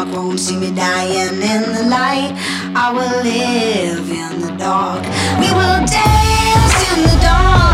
won't see me dying in the light. I will live in the dark. We will dance in the dark.